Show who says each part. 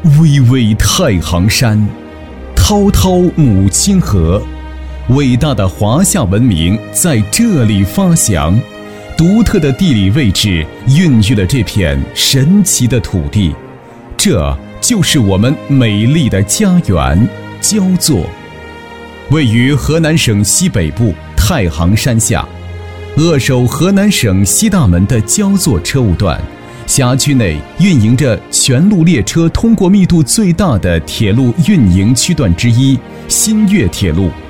Speaker 1: 巍巍太行山，滔滔母亲河，伟大的华夏文明在这里发祥。独特的地理位置孕育了这片神奇的土地，这就是我们美丽的家园焦作。位于河南省西北部太行山下，扼守河南省西大门的焦作车务段，辖区内运营着全路列车通过密度最大的铁路运营区段之一新岳铁路